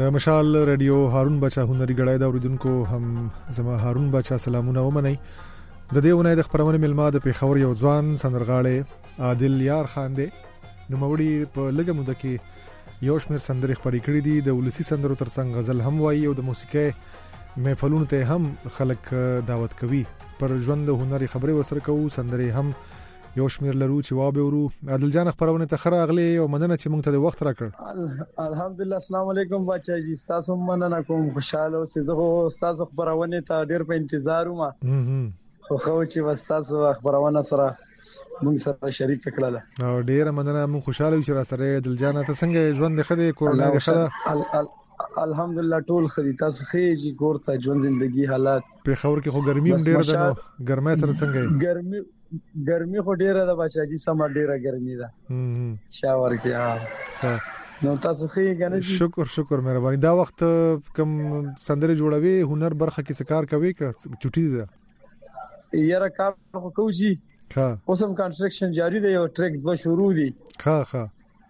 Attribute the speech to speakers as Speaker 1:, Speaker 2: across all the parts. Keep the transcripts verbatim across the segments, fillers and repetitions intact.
Speaker 1: د مشال رادیو هارون بچا هنري غړای دا اوریدونکو هم زما هارون بچا سلامونه ومني. د دې ونې د خبرونه ملما د پیښور یو ځوان سندرغاړي عادل یار خان دی. نو موري په لګه مده کې یو شمېر سندرې خبرې کړې دي. د ولسی سندرو ترڅنګ غزل هم وایي او د موسیقي محفلونو ته هم خلک دعوت کوي. پر ژوند هنري خبرې وسره کوو، سندرې هم یو شمېر لرو چې وابه ورو. عادل جان خبرونه ته خره اغلی او مننه چې موږ ته د وخت راکړ.
Speaker 2: الحمدلله. السلام علیکم بچا جی، تاسو مننه کوم. خوشاله اوسئ. زه تاسو خبرونه ته ډیر په انتظار وم. خو خو چې وستاسو خبرونه سره موږ سره شریک کړل
Speaker 1: او ډیر مننه. موږ خوشاله یو چې را سره عادل جان ته څنګه ژوند خده کورونا د خده؟
Speaker 2: الحمدلله ټول خدي. تاسو خېږي کور ته ژوند زندگی حالات
Speaker 1: په خور کې خو ګرمي هم ډیر ده. نو ګرمه سره څنګه؟
Speaker 2: ګرمي ګرمي خو ډیره ده بچا جی، سم ډیره ګرمي ده. هم شاور کې ها. نو تاسو خېږي کنه؟
Speaker 1: شکر شکر مهرباني. دا وخت کم سندره جوړوي هنر برخه کې سکار کوي که چټي ده؟
Speaker 2: یاره کار خو کوجی.
Speaker 1: ها
Speaker 2: اوسم کنستراکشن جاری دی. یو ټریک دو شروع دي.
Speaker 1: ها ها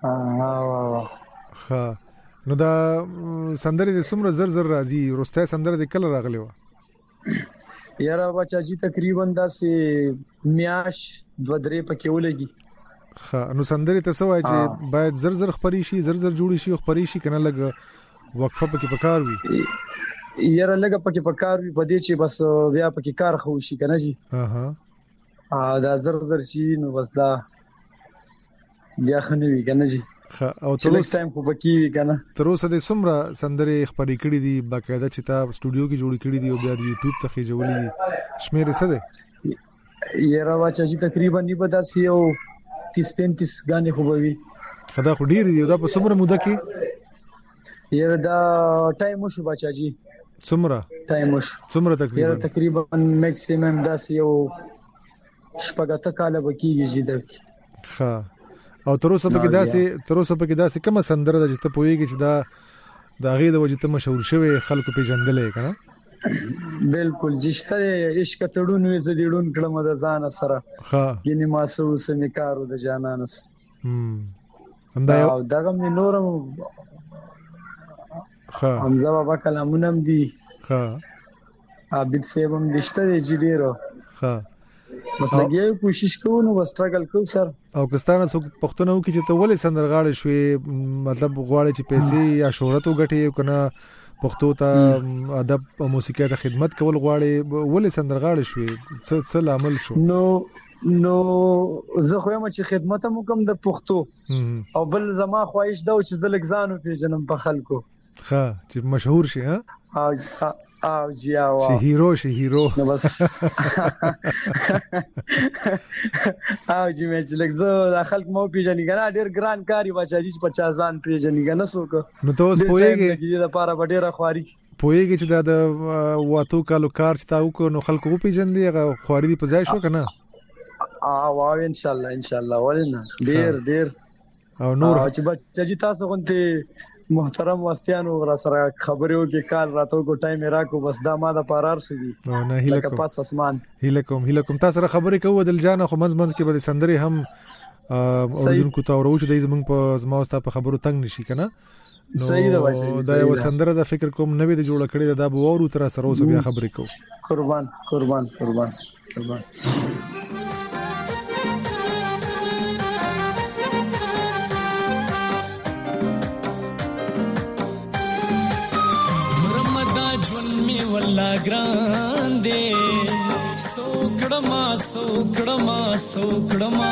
Speaker 2: ها
Speaker 1: ها. نو دا سندره د څومره زر زر راځي؟ روسته سندره د کله راغلی و؟
Speaker 2: یاره بچا جی تقریبا داسې میاش دو درې پکې ولګي.
Speaker 1: ها نو سندره ته سوای چې باید زر زر خبري شي، زر زر جوړي شي، خبري شي کنه لګ وقفه پکې پکار وي.
Speaker 2: یاره لګ پکې پکار وي پدې چې بس بیا پکې کار خو شي کنه جی.
Speaker 1: ها
Speaker 2: ها دا زر زر شي نو بس دا بیا خنوي کنه جی.
Speaker 1: او تر اوسه
Speaker 2: ټایم خو پکې وي کنه.
Speaker 1: تر اوسه د څومره سندره خبرې کړې دي باقاعده چې تا سټوډیو کې جوړې کړې دي او بیا د یوټیوب ته خېجولې دي؟ شمېر څه ده؟
Speaker 2: یاره واچا چې تقریبا نه به داسې یو تیس پینتیس غانې خو به وي.
Speaker 1: دا خو ډېر دي. دا په څومره موده کې؟
Speaker 2: یاره دا ټایم وشو بچا جی.
Speaker 1: څومره
Speaker 2: ټایم وشو؟
Speaker 1: څومره تقریبا؟
Speaker 2: یاره تقریبا میکسیمم داسې یو شپږ کاله به کېږي جی درک.
Speaker 1: ها او تر اوسه پکې داسې تر اوسه پکې داسې کومه سندره ده چې ته پوهیږي چې دا د هغې د وجې ته مشهور شوی خلکو پیژندلې کنه؟
Speaker 2: بالکل جشته عشق تړون وي زه دې ډون کړم د ځان سره.
Speaker 1: ها
Speaker 2: ګینه ما سو سمې کارو د جانان سره.
Speaker 1: هم همدا
Speaker 2: او دغه مې نورم
Speaker 1: ها
Speaker 2: حمزه بابا کلامونه هم دي.
Speaker 1: ها
Speaker 2: عابد صاحب هم دشته دی جی ډیرو.
Speaker 1: ها
Speaker 2: بس لګي کوشش کوو نو وسترګل کوو سر.
Speaker 1: او کستانه څوک پښتنو کې چې ته ولې سندرغاړي شوې، مطلب غواړي چې پیسې یا شهرت وګټي کنه پښتو ته ادب او موسیقي ته خدمت کول غواړي، ولې سندرغاړي شوې؟ څه څه لامل شو؟
Speaker 2: نو نو زه خو یم چې خدمت هم کوم د پښتو او بل زما خواهش دا چې د لګزانو پیژنم په خلکو.
Speaker 1: ها چې مشهور شي. ها
Speaker 2: او او جی او
Speaker 1: شي هیرو شي هیرو
Speaker 2: نو بس او جی مې چې لګ زه د خلک مو پیژنې کنه ډیر ګران کاری بچا جی پچاس ځان پیژنې کنه څوک.
Speaker 1: نو تاسو پوهیږئ
Speaker 2: چې د پاره ډیره خواري
Speaker 1: پوهیږئ چې د واتو کالو کار چې تاسو کو نو خلکو پیژندې هغه خواري دی په ځای شو کنه؟
Speaker 2: او ان شاء الله ان شاء الله ولنه ډیر ډیر
Speaker 1: او نور
Speaker 2: چې بچا جی تاسو غونته محترم واستیانو را سره خبرو کې کال راتو کو ټایم راکو بس دا ما د پارار سدي
Speaker 1: او نه هیله
Speaker 2: کوم پاس اسمان
Speaker 1: هیله کوم هیله کوم تاسو سره خبرې کوو دل جان خو منځ منځ کې به سندري هم اوریدونکو ته ورو چې د زمنګ په زما واست په خبرو تنگ نشي کنه.
Speaker 2: صحیح ده وایي
Speaker 1: دا یو سندره د فکر کوم نوې د جوړ کړی دا به ورو تر سره اوس بیا خبرې کوو.
Speaker 2: قربان قربان قربان قربان
Speaker 3: والله ګرانده سوکړما سوکړما سوکړما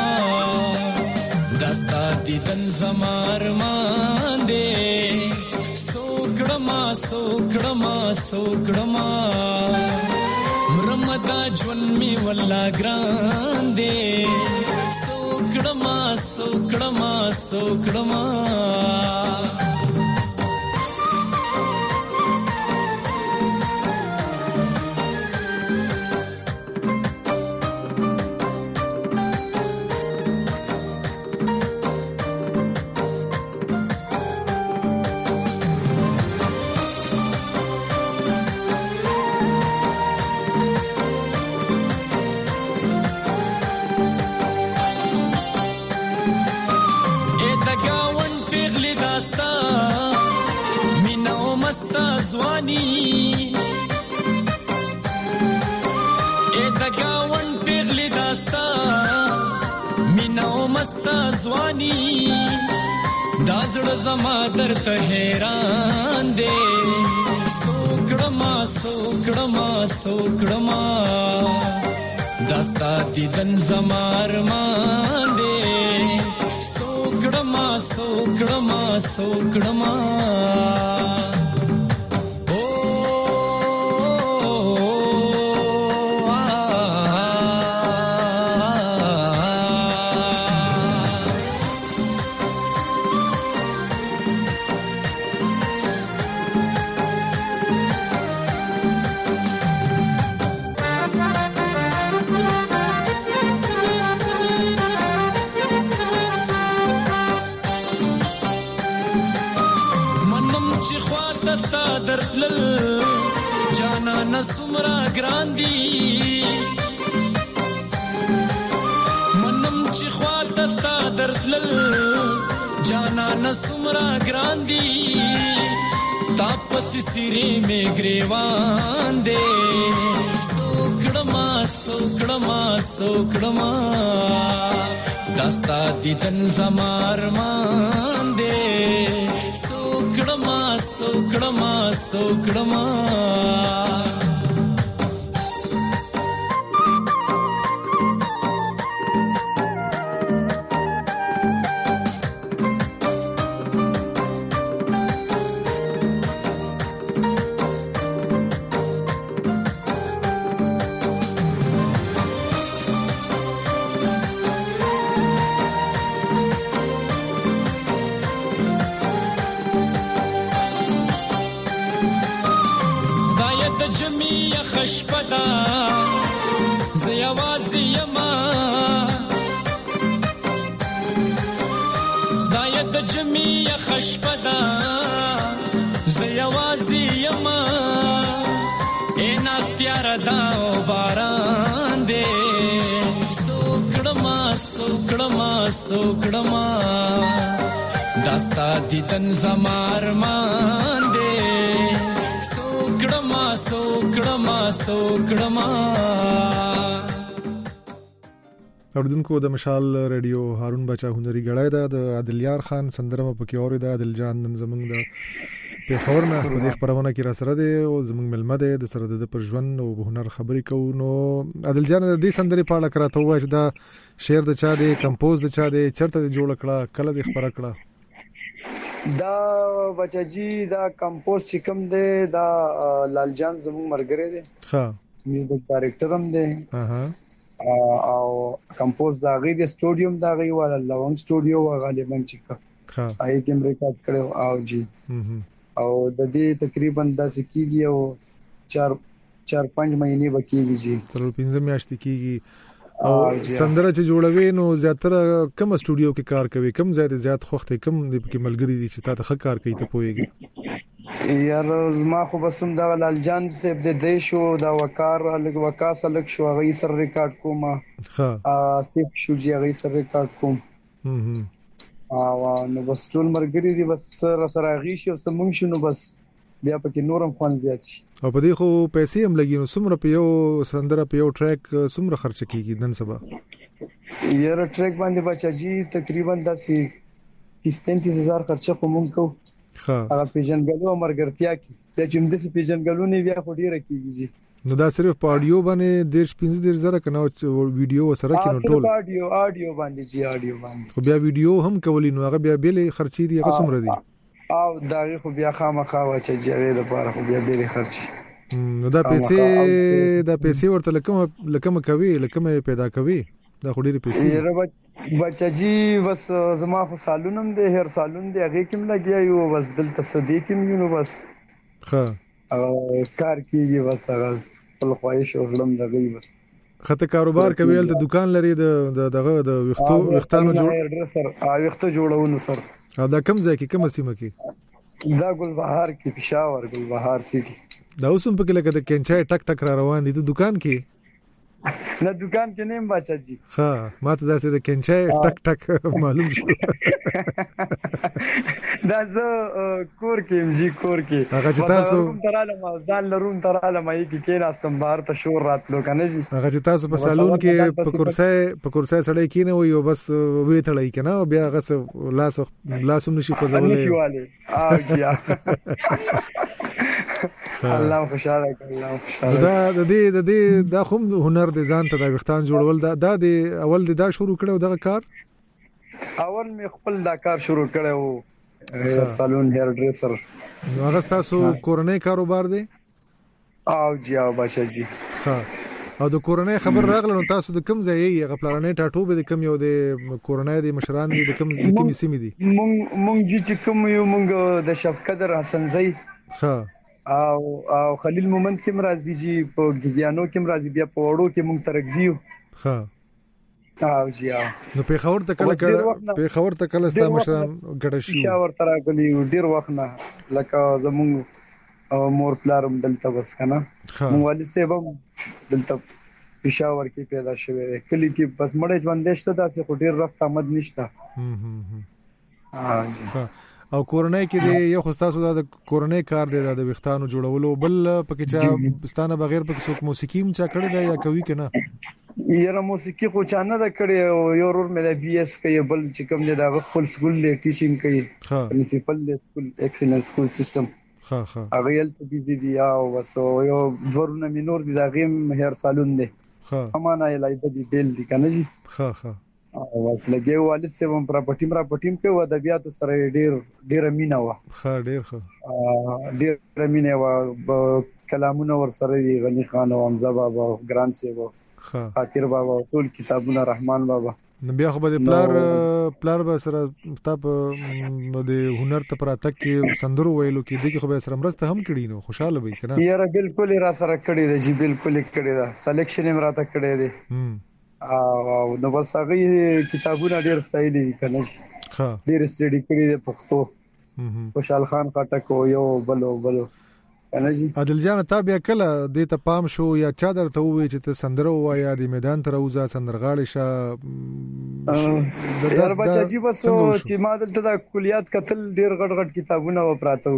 Speaker 3: دستا دیدن زمار مانده سوکړما سوکړما سوکړما مرمدا ژوند می والله ګرانده سوکړما سوکړما سوکړما ځواني اې د گاون پیغلی داستا مینا او مستا ځواني دا زړه زما درته حیران دی سوکړما سوکړما سوکړما داستا دیدن زما ارمان دی سوکړما سوکړما سوکړما نسمرا ګراندي منم چې خواته ستا درتلل جانا نسمرا ګراندي تاپس سری می ګریوان دے سوکړما سوکړما سوکړما داستا دیدن زمار مان دے سوکړما سوکړما سوکړما خشپدا زیوازی یما دایت جمی خشپدا زیوازی یما اے ناستیار داو باران دے سوکړما سوکړما سوکړما داستا دیدن زمار مان دے سوکړما سوکړما سوکړما
Speaker 1: اوردونکو د مشال رادیو هارون بچا هنري غړای دا د عادل یار خان سندرمه پکې اوري دا عادل جان نن زمنګ د په خبرونه په دې خبرونه کې را سره دی او زمنګ ملمه دی د سره د پرژوند او هنر خبرې کوو نو عادل جان د دې سندري په اړه کراته وای چې دا شعر د چا دی کمپوز د چا دی چرته جوړ کړه کله د خبره کړه
Speaker 2: دا بچاجي دا کمپوز چې کوم دی دا لال جان زموږ مرګره دی
Speaker 1: ها
Speaker 2: میوزیک ډایرکټر هم دی
Speaker 1: اها
Speaker 2: او کمپوز دا غي د سټوډیوم دا غي والا لونګ سټوډیو غالبا چې ها آی کوم ریکارډ کړو او جی او د دې تقریبا داسې کیږي او چار چار پنځه مهینې وکیږي جی
Speaker 1: تر پنځه میاشتې کیږي او سندره چې جوړوي نو زیاتره کوم سټوډیو کې کار کوي کوم زیات زیات خوخته کوم د کې ملګری دي چې تاسو ښه کار کوي ته پويږي
Speaker 2: یار ما خو بسم دا لال جان صاحب د دیشو دا وقار الګ وکاس الګ شو غي سر ریکارډ کوم
Speaker 1: ها
Speaker 2: ا سټیپ شو جي غي سر ریکارډ کوم
Speaker 1: هم
Speaker 2: او نو بس ټول مرګري دي بس سره سره غي شو سمون شنو بس بیا پکې نورم خوان زیات شي
Speaker 1: او په دې خو پیسې هم لګي نو څومره په یو سندره په یو ټریک څومره خرچ کیږي نن سبا
Speaker 2: یاره ټریک باندې بچاجي تقریبا داسې تیس پینتیس هزار خرچه کوم کو
Speaker 1: ها
Speaker 2: هغه پیژنګلو مرګرتیا کی چې موږ د پیژنګلو نه بیا خو ډیره کیږي
Speaker 1: نو دا صرف په اډیو باندې دیش پنځه دیش زره کنه ویډیو وسره کینو ټول
Speaker 2: اډیو اډیو باندې جی اډیو باندې
Speaker 1: خو بیا ویډیو هم کولی نو هغه بیا بیل خرچي دي هغه څومره دي
Speaker 2: او دا خو بیا خامخا و چې جوړې لپاره خو بیا ډېر خرچي
Speaker 1: نو دا پیسې دا پیسې ورته لکه لکه کوي لکه پیدا کوي دا خو ډېر پیسې
Speaker 2: بچاجي بس زما خو سالونم دی هر سالون دی هغه کوم لګیا یو بس دلته صدیقم یو بس
Speaker 1: ها
Speaker 2: کار کیږي بس هغه خپل خواهش او ظلم دغه بس
Speaker 1: خته کاروبار کوي ال دکان لري د دغه د وختو وختانو جوړ
Speaker 2: سر وختو جوړونو سر
Speaker 1: دا کم ځای کې کوم سیمه کې
Speaker 2: دا ګلبهار کې پېښور ګلبهار سيټي
Speaker 1: دا اوسم په کې لکه د کینچای ټک ټک را روان دي د دکان کې
Speaker 2: نه دکان کې نیم بچاجي
Speaker 1: ها ماته دا سره کینچای ټک ټک معلوم شو
Speaker 2: دا زه کور کې مجي کور کې
Speaker 1: هغه چې تاسو
Speaker 2: تراله ما ځان لرون تراله ما کې کې ناستم بهر ته شور راتلو کنه جی
Speaker 1: هغه چې تاسو په سالون کې په کرسي په کرسي سړی کینه وي او بس وې تړای کنه بیا هغه لاس لاسوم نشي خوځولې
Speaker 2: او جی الله خوشاله الله خوشاله
Speaker 1: دا د دې د دې دا کوم هنر دي ځان ته د وختان جوړول دا د اول د دا شروع کړو دغه کار
Speaker 2: اول می خپل دا کار شروع کړو سالون هیر ډریسر
Speaker 1: نو هغه تاسو کورنۍ کاروبار دی
Speaker 2: او جی او بچا جی
Speaker 1: ها او د کورنۍ خبر راغله نو تاسو د کم ځای یې غپلانې ټاټو به د کم یو د کورنۍ د مشران دي د کم د کم سیمې دي
Speaker 2: مونږ مونږ چې کوم یو مونږ د شفقدر حسن زئی
Speaker 1: ها
Speaker 2: او او خلیل مومند کې مرাজি جی په ګیانو کې مرাজি بیا په وړو کې مونږ ترګزیو
Speaker 1: ها
Speaker 2: او جی
Speaker 1: نو په خبر ته کله کله په خبر ته کله ستا مشران ګډ شي
Speaker 2: چې ورته راغلی ډیر وخت نه لکه زمونږ مور پلارم دلته بس کنه مونږ والي سیبم دلته پېښور کې پیدا شوی کلی کې بس مړ ژوند شته داسې خو ډیر رفت آمد نشته
Speaker 1: ها جی او کورنۍ کې دی یو خستاسو د کورنۍ کار دی د وختانو جوړولو بل پکې چا ستانه بغیر پکې څوک موسیقي هم چا کړی دی یا کوي کنه
Speaker 2: یره موسیقي خو چا نه د کړی او یو ور مې د بي اس کوي بل چې کوم دی دا خپل سکول دی ټیچینګ کوي پرنسپل دی سکول ایکسلنس سکول سیستم
Speaker 1: ها ها
Speaker 2: هغه یل ته بي دي او وسو یو ورونه مینور دی دا غیم هیر سالون دی
Speaker 1: ها
Speaker 2: امانه لای د بیل دی کنه جی
Speaker 1: ها ها
Speaker 2: او وسلګي والد سیمم پراپرټی مرا پټیم کې و د بیا ته سره ډیر ډیر مینا و
Speaker 1: ها ډیر ښه
Speaker 2: ډیر مینا و کلامونه ور سره دی غنی خان او حمزه بابا ګران سی و خاطر بابا ټول کتابونه رحمان بابا
Speaker 1: بیا خو به پلار پلار به سره ستاب د هنر ته پراته کې سندرو ویلو کې دغه خو به سره مرسته هم کړی نو خوشاله وي کنه
Speaker 2: یاره بالکل را سره کړی دی جی بالکل کړی دا سلیکشن هم راته کړی دی او نو بس هغه کتابونه ډیر ستایل دي کنه
Speaker 1: ها
Speaker 2: ډیر سټډي کړی د پښتو خوشحال خان خټک یو بلو بلو کنه جی
Speaker 1: عادل جان تا بیا کله د ته پام شو یا چا درته وی چې ته سندره وایا د میدان تر اوزه سندرغاړي شه
Speaker 2: یار بچا جی بس چې ما دلته د کلیات قتل ډیر غټ غټ کتابونه و پراته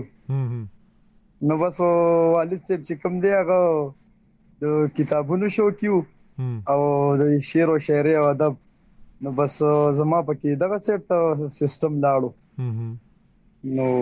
Speaker 2: نو بس والد صاحب چې کوم دی هغه د کتابونو شو کیو او د شعر او شاعر او ادب نو بس زما پکې دغه سیټ ته سیستم لاړو نو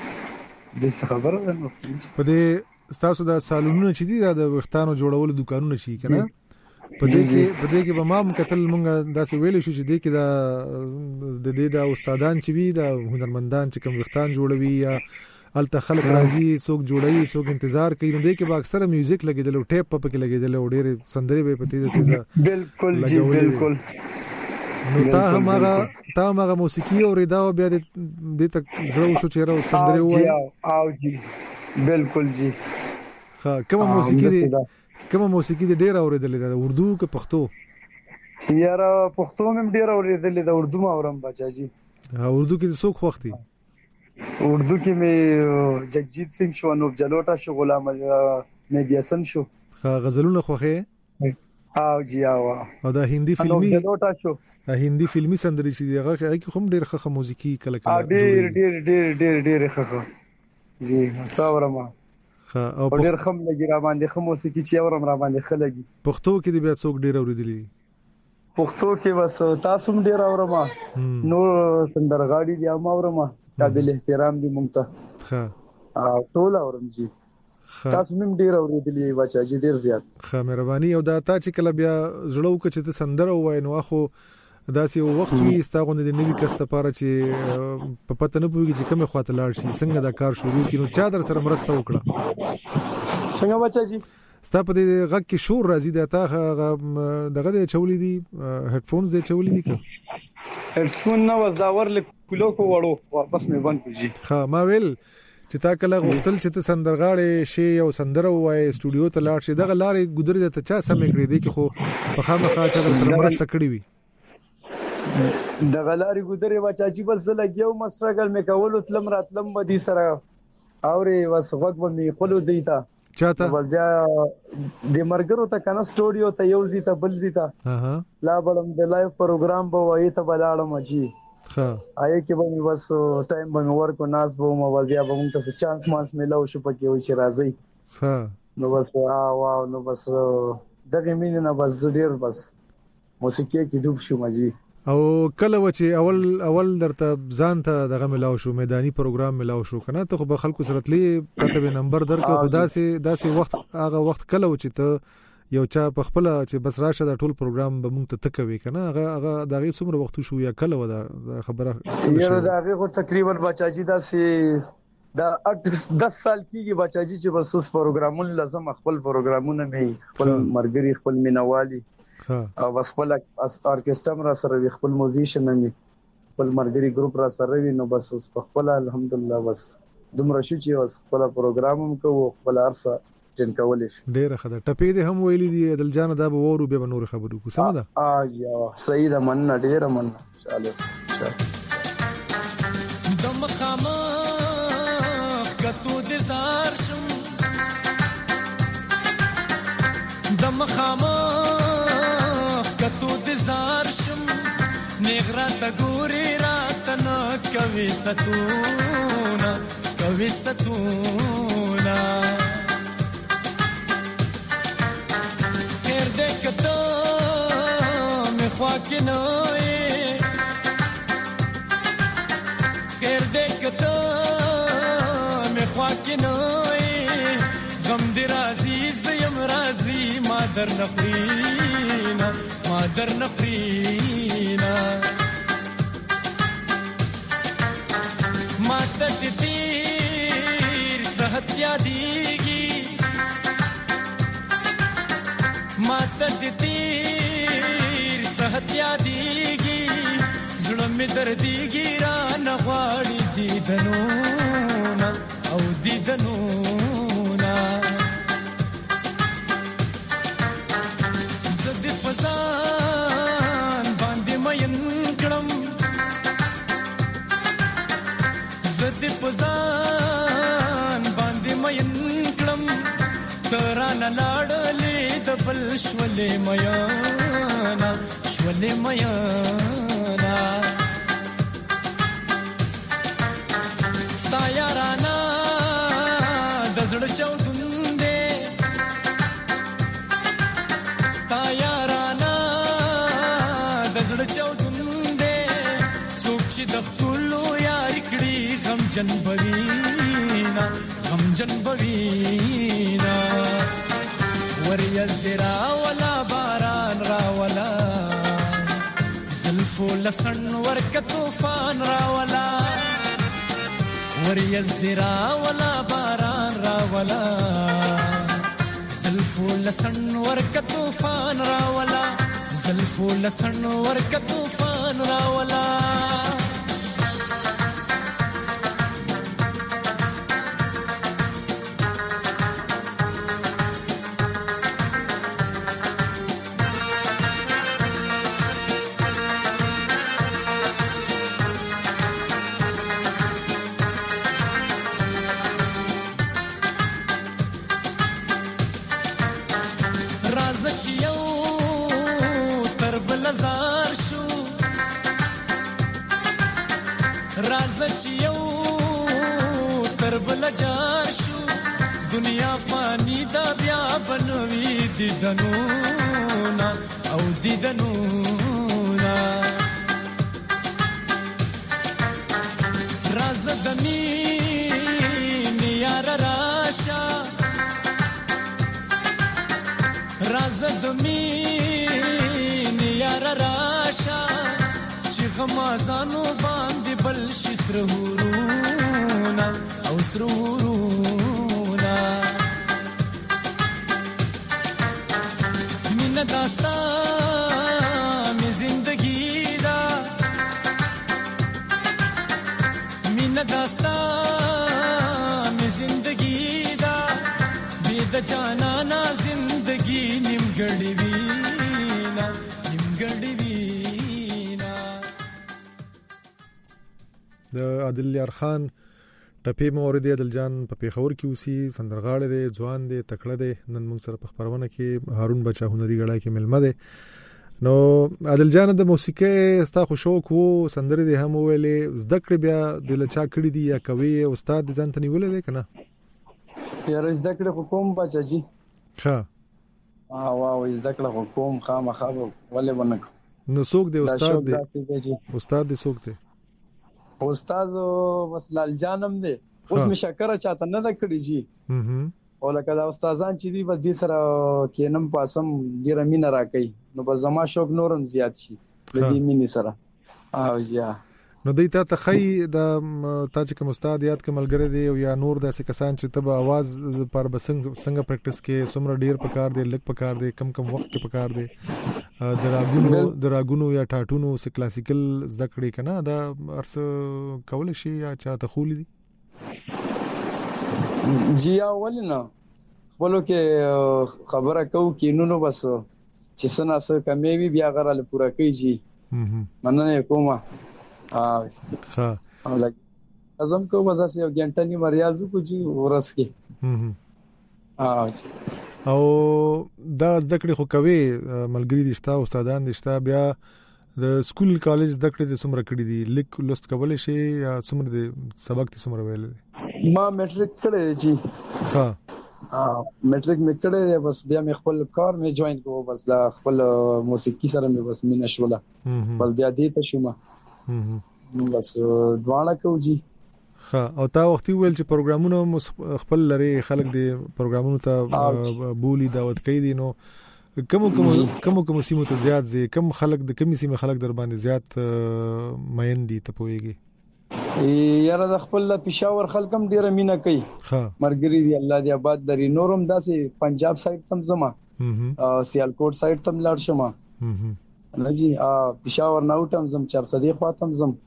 Speaker 2: د خبره ده نو
Speaker 1: په دې تاسو د سالونونو چې دي د وختانو جوړولو دکانونه شي کنه په دې کې په دې کې به ما کتل مونږ داسې ویل شو چې دې کې د د دې د استادان چې وي د هنرمندان چې کوم وختان جوړوي یا الته خلک راځي څوک جوړي څوک انتظار کوي نو دې کې به اکثره میوزیک لګیدل او ټیپ په کې لګیدل او ډېر سندري به پتی دي تیزه
Speaker 2: بالکل جی بالکل
Speaker 1: نو تا هغه تا هغه موسیقي او ردا او بیا دې تک زړه شو چیرې او سندري وای
Speaker 2: او جی بالکل جی
Speaker 1: ها کومه موسیقي دي کومه موسیقي دي ډېر اوریدلې ده اردو که پښتو
Speaker 2: یاره پښتو مې ډېر اوریدلې ده اردو ما اورم بچا جی
Speaker 1: ها اردو کې څوک وخت دي
Speaker 2: اردو کې مې جگجیت سنگ شو نوب جلوټا شو غلام میډیاسن شو
Speaker 1: غزلونه خوخه
Speaker 2: او جی او
Speaker 1: او دا هندي فلمي
Speaker 2: نوب جلوټا شو
Speaker 1: دا هندي فلمي سندري چې هغه کې هم ډېر ښه موسیقي کله کله
Speaker 2: ډېر ډېر ډېر ډېر ډېر ښه جی ساورما
Speaker 1: ها او
Speaker 2: ډېر خم لګي را باندې خم موسیقي چې اورم را باندې خلګي
Speaker 1: پښتو کې دی بیا څوک ډېر اوریدلی
Speaker 2: پښتو کې بس تاسو هم ډېر اورم نو سندرغاړي دی ما اورم قابل احترام دي مونږ ته ها ټول اورم جی تاسو مم ډیر اوریدلی بچا جی ډیر زیات
Speaker 1: ښه مهرباني او دا تا چې کله بیا زړه وکړه چې ته سندره وای نو اخو داسې یو وخت وي ستاغونه د نوې کس لپاره چې په پته نه پوهیږي چې کومه خواته لاړ شي څنګه دا کار شروع کړي نو چا در سره مرسته وکړه
Speaker 2: څنګه بچا جی
Speaker 1: ستا په دې غږ کې شور راځي دا تا دغه د چولې دي هډفونز دې چولې دي که
Speaker 2: هډفون نه وزاور لیکلو کو وړو واپس مې بند کړی
Speaker 1: ها ما ویل چې تا کله غوښتل چې ته سندرغاړې شي او سندره وای سټوډیو ته لاړ شي دغه لارې ګذرې ته چا سم کړې دي کې خو په خامخا چا در سره مرسته کړې وي
Speaker 2: دغه لارې ګذرې بچا چې بس لګیو مسترګل مې کولو تلم راتلم بدی سره اورې وس وګ مې خپل دی تا
Speaker 1: چاته
Speaker 2: بیا د مرګرو ته کنه سټوډیو ته یو زی ته بل زی ته
Speaker 1: ها
Speaker 2: لا بلم د لایو پروګرام به وای ته بلاړم اجي ها آیا کې به بس ټایم به ورکو ناس به مو بیا به موږ ته چانس مانس ملاو شو پکې وي چې راځي
Speaker 1: ها
Speaker 2: نو بس واو نو بس دغه مين نه بس ډیر بس موسیقي کې ډوب شو مجي
Speaker 1: او کله و چې اول اول درته ځان ته دغه ملاو شو میداني پروګرام ملاو شو کنه ته خو به خلکو سره تلی پته به نمبر درکو خدا سي داسې وخت هغه وخت کله و چې ته یو چا په خپل چې بس راشه د ټول پروګرام به مونږ ته تکوي کنه هغه هغه دغه څومره وخت شو یا کله و دا خبره
Speaker 2: یره دغه خو تقریبا بچاجي داسې دا دس سال کېږي بچاجي چې بس اوس پروګرامونه لازم خپل پروګرامونه مې خپل مرګري خپل مینوالي او بس خپل ارکسترا را سره خپل موزیشن مې خپل مرګري ګروپ را سره وي نو بس اوس په خپل الحمدلله بس دومره شو چې بس خپل پروګرام هم کوو خپل ارسه جن کولې
Speaker 1: ډېر خدای ټپې دې هم ویلې دي دل جان دا به ورو به نور خبرو کو سم ده
Speaker 2: ا یا صحیح ده من ډېر من ان شاء الله
Speaker 3: دم خامه کتو دې زار شم دم خامه کتو دې زار شم نغرا تا ګوري رات نه کوي ستونه کوي ستونه کته می خوا کې نه کېر دې کته می خوا کې نه غم دې راځي زم راځي ما در نخرینا ما در نخرینا ما ته دې تیر صحت یادېږي ماته دې تیر صحت یادېږي زړه مې دردېږي رانه غواړي دیدنونه او دیدنونه زه دې په ځان باندې مین کړم زه دې په ځان باندې مین کړم ترانه لاړلې بل شولې میانا شولې میانا ستا یارانا د زړه چاودندې ستا یارانا د زړه چاودندې څوک چې د خپلو یار کړي غم جن بوینا غم جن بوینا وریا زرا ولا باران را ولا زلفو لسن ورک طوفان را ولا وریا زرا ولا باران را ولا زلفو لسن ورک طوفان را ولا زلفو لسن ورک طوفان را ولا یو تر بل جار شو دنیا فانی دا بیا بنوي دیدنونا او دیدنونا راز دمی نیار راشا راز دمی نیار راشا غمازانو باندې بل شي سرهورونا او سرهورونا مینا داستا می زندگی دا مینا داستا می زندگی دا بید جانانا زندگی نیمګړې وینا نیمګړې
Speaker 1: د عادل یار خان ټپې مورید عادل جان په پیښور کې اوسي سندرغاړی دی ځوان دی تکړه دی نن موږ سره په خبرونه کې هارون بچا هنري غړای کې ملمه دی نو عادل جان د موسیقي ستا خو شوق وو سندري دې هم ویلې زده کړې بیا د لچا کړې دي یا کوي استاد ځان ته نیولې دی کنه
Speaker 2: یاره زده کړې خو کوم بچا جی
Speaker 1: ها
Speaker 2: اه واو زده کړې خو کوم خامخا ولې ونک
Speaker 1: نو څوک دی استاد دی استاد دی څوک دی
Speaker 2: استاد بس لال جانم دی اوس می شکر چاته نه د کړی جی
Speaker 1: هم
Speaker 2: او لکه دا استادان چې دی بس دې سره کینم پاسم ډیر مين راکې نو بس زما شوق نورم زیات شي د دې مين سره او یا
Speaker 1: نو دوی ته تخی د تا چې کوم استاد یاد کملګری دی او یا نور داسې کسان چې تب आवाज پر بسنګ څنګه پریکټیس کې څومره ډیر پکار دی لک پکار دی کم کم وخت کې پکار دی دراګونو دراګونو یا ټاټونو سه کلاسیکل زده کړی کنه دا ارس کول شي یا چاته خولي دي
Speaker 2: جی اولنا خپلو کې خبره کو کینونو بس چې سنا سره کمې وی بیا غره پورا کوي جی مننه کومه ها ها لګ ازم کو مزه سي غنټه ني مریاض کو جی ورس کې ها
Speaker 1: او دا ذکر خو کوي ملګری دشتا استادان دشتا بیا د سکول کالج ذکر د سمره کړی دي لیک لوست کول شي یا سمره د سبق ته سمره ویل دي
Speaker 2: ما میټریک کړی جی
Speaker 1: ها
Speaker 2: میټریک مې کړی بس بیا مې خپل کار مې جوائن کوو بس دا خپل موسیقي سره مې بس مینه شوله بس بیا دې ته شوم نو بس دواړه کو جی
Speaker 1: ها او تا وختي ویل چې پروګرامونه خپل لري خلک دي پروګرامونو ته بولی دعوت کوي دي نو کوم کوم کوم کوم سیمو ته زیات زی کم خلک د کمی سیمه خلک در باندې زیات مین دي ته پويږي
Speaker 2: یاره د خپل پېښور خلکم ډیره مینا کوي
Speaker 1: ها
Speaker 2: مرګري دی الله دی آباد لري نورم داسې پنجاب سایډ تم زما او سیالکوټ سایډ تم لاړ شم نه جی ا پېښور ناوټم زم چار صدې خاطم زم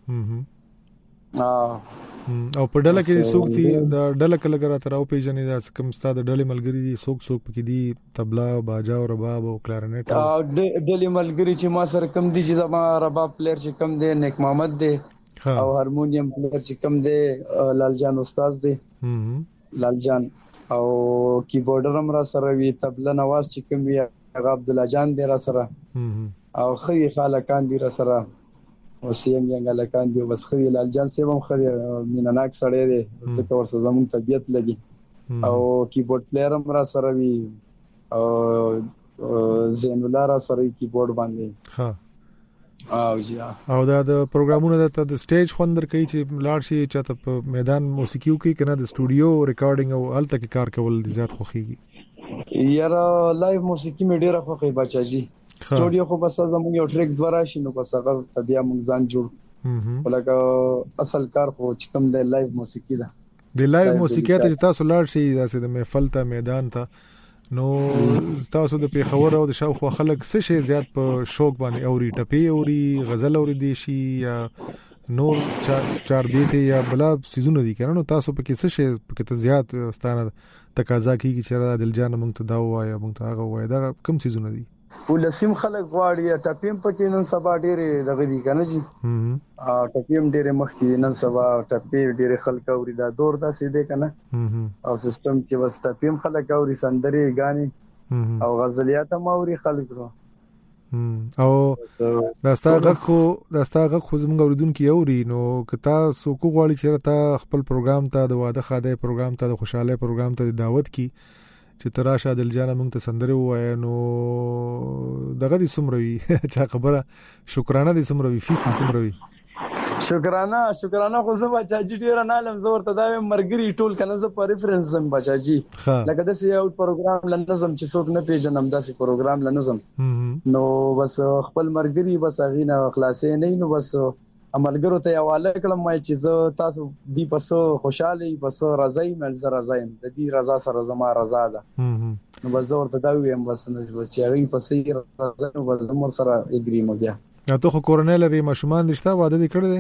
Speaker 2: ا
Speaker 1: او په ډله کې څوک دي د ډله کله غره تر او پیژنې دا کوم ستاد ډله ملګری دي څوک څوک پکې دي طبلا باجا او رباب او کلارنټ
Speaker 2: او ډله ملګری چې ما سره کم دي چې زما رباب پلیئر چې کم دي نیک محمد دي او هارمونیم پلیئر چې کم دي لال جان استاد دي لال جان او کیبورډر هم را سره وی طبلا نواز چې کم وی هغه عبد الله جان دي را سره او خي خالقان دي را سره او سیم ینګ لکان دی بس خري لال جان سیبم خري مینناک سړی دی څه کور څه زمون طبيعت لګي او کیبورډ پلیئر هم را سره وی او زین الله را سره کیبورډ باندې
Speaker 1: ها
Speaker 2: او جی
Speaker 1: او دا د پروګرامونو د د سټیج خوندر کوي چې لاړ شي چې په میدان موسیقي کوي کنه د سټوډیو ریکارډینګ او الته کې کار کول د زیات خوخيږي
Speaker 2: یاره لایو موسیقي مې ډیره خوخي بچا جی سټوډیو خو بس زموږ یو ټریک دورا شي نو بس هغه طبيعه موږ ځان جوړ ولکه اصل کار خو چې کوم د لایو موسیقي ده
Speaker 1: د لایو موسیقي ته تاسو لاړ شي داسې د محفل ته میدان ته نو تاسو د پیښور او د شاوخوا خلک څه شي زیات په شوق باندې اوري ټپي اوري غزل اوري دي شي یا نور چار بیت یا بلا سيزونه دي کنه نو تاسو په څه شي په ته زیات ستانه تقاضا کیږي چې دل جان مونږ ته دا وایي مونږ ته هغه وایي دا کوم سيزونه دي
Speaker 2: ولسم خلک غواړي ټپیم پکې نن سبا ډېرې دغه دي کنه جی ا ټپیم ډېرې مخکې نن سبا ټپی ډېرې خلک اوري دا دور دا سیده کنه او سیستم چې وس ټپیم خلک اوري سندري غاني او غزلیات هم اوري خلک
Speaker 1: او داستا غو داستا غو خو زموږ اوریدونکو اوري نو کتا سو کو غواړي چې تا خپل پروګرام ته د واده خاده پروګرام ته د خوشاله پروګرام ته دعوت کی چې تراشه دل جان مونږ ته سندره وای نو دغه دي سمروي چا خبره شکرانه دي سمروي فیس دي سمروي
Speaker 2: شکرانه شکرانه خو زه بچا جی ډیر نه لم زور ته دا مرګري ټول کنه زه په ریفرنس زم بچا جی لکه د سی اوټ پروګرام لنظم چې څوک نه پیژنم دا سی پروګرام لنظم نو بس خپل مرګري بس غینه خلاصې نه نو بس عملګرو ته حواله کړم چې زه تاسو دی پسو خوشاله پسو راځي مل زه راځم د دې رضا سره زما رضا ده نو بس ورته دا ویم بس نه چې هغه پسې راځم بس مر سره اګریم بیا
Speaker 1: ته خو کورنل لري ماشومان نشته واده دې کړی